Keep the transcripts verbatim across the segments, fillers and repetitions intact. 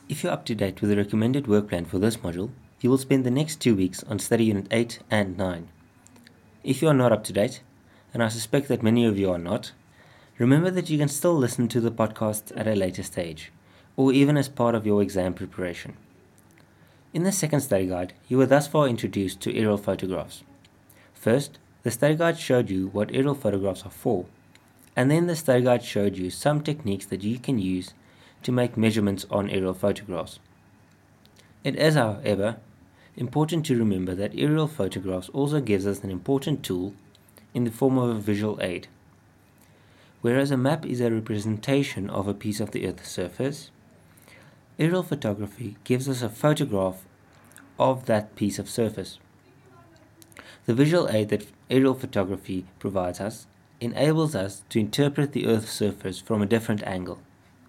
If you're up to date with the recommended work plan for this module, you will spend the next two weeks on Study Unit eight and nine. If you are not up to date, and I suspect that many of you are not, remember that you can still listen to the podcast at a later stage, or even as part of your exam preparation. In the second study guide, you were thus far introduced to aerial photographs. First, the study guide showed you what aerial photographs are for, and then the study guide showed you some techniques that you can use to make measurements on aerial photographs. It is, however, important to remember that aerial photographs also gives us an important tool in the form of a visual aid. Whereas a map is a representation of a piece of the Earth's surface, aerial photography gives us a photograph of that piece of surface. The visual aid that aerial photography provides us enables us to interpret the Earth's surface from a different angle.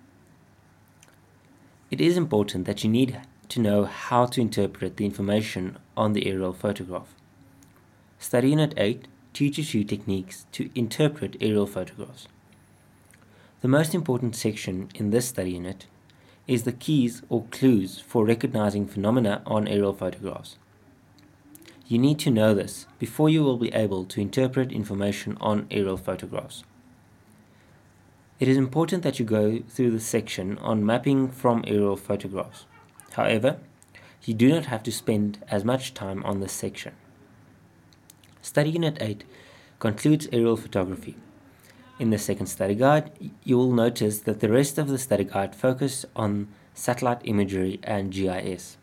It is important that you need to know how to interpret the information on the aerial photograph. Study Unit eight teaches you techniques to interpret aerial photographs. The most important section in this study unit is the keys or clues for recognizing phenomena on aerial photographs. You need to know this before you will be able to interpret information on aerial photographs. It is important that you go through the section on mapping from aerial photographs. However, you do not have to spend as much time on this section. Study Unit eight concludes aerial photography. In the second study guide, you will notice that the rest of the study guide focused on satellite imagery and G I S.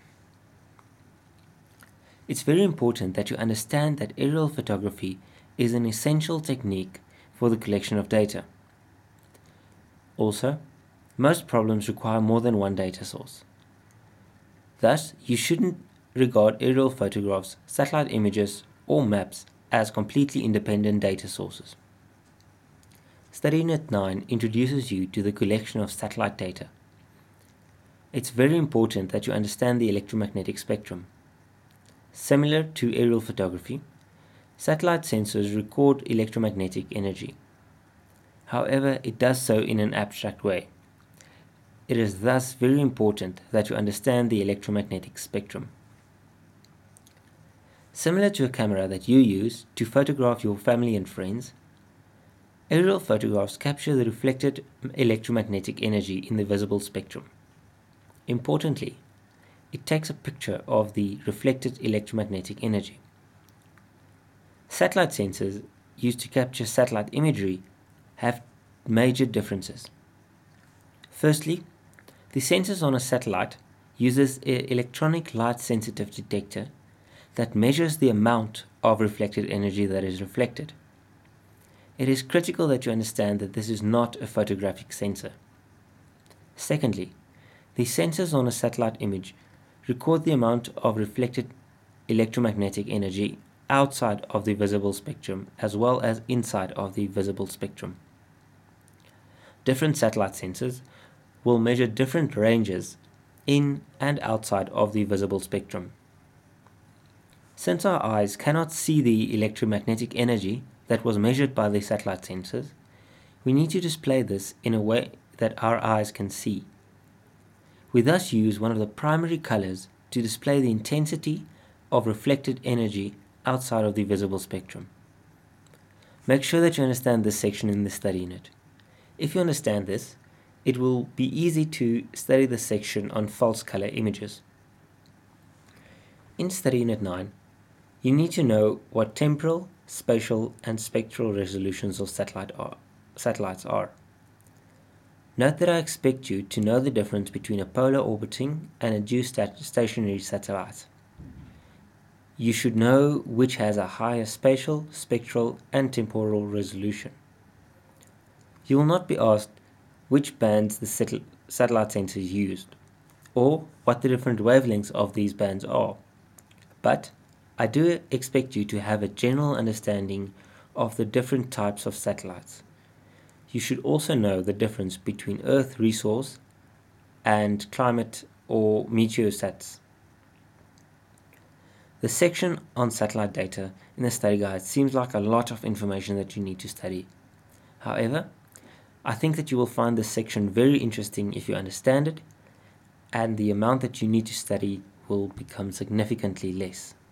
It's very important that you understand that aerial photography is an essential technique for the collection of data. Also, most problems require more than one data source. Thus, you shouldn't regard aerial photographs, satellite images, or maps as completely independent data sources. Study Unit nine introduces you to the collection of satellite data. It's very important that you understand the electromagnetic spectrum. Similar to aerial photography, satellite sensors record electromagnetic energy. However, it does so in an abstract way. It is thus very important that you understand the electromagnetic spectrum. Similar to a camera that you use to photograph your family and friends, aerial photographs capture the reflected electromagnetic energy in the visible spectrum. Importantly, it takes a picture of the reflected electromagnetic energy. Satellite sensors used to capture satellite imagery have major differences. Firstly, the sensors on a satellite uses an electronic light sensitive detector that measures the amount of reflected energy that is reflected. It is critical that you understand that this is not a photographic sensor. Secondly, the sensors on a satellite image record the amount of reflected electromagnetic energy outside of the visible spectrum as well as inside of the visible spectrum. Different satellite sensors will measure different ranges in and outside of the visible spectrum. Since our eyes cannot see the electromagnetic energy that was measured by the satellite sensors, we need to display this in a way that our eyes can see. We thus use one of the primary colors to display the intensity of reflected energy outside of the visible spectrum. Make sure that you understand this section in the study unit. If you understand this, it will be easy to study the section on false color images. In Study Unit nine, you need to know what temporal, spatial, and spectral resolutions of satellite are, satellites are. Note that I expect you to know the difference between a polar orbiting and a geostationary satellite. You should know which has a higher spatial, spectral, and temporal resolution. You will not be asked which bands the satellite sensors used, or what the different wavelengths of these bands are, but I do expect you to have a general understanding of the different types of satellites. You should also know the difference between Earth resource and climate or meteosats. The section on satellite data in the study guide seems like a lot of information that you need to study. However, I think that you will find this section very interesting if you understand it and the amount that you need to study will become significantly less.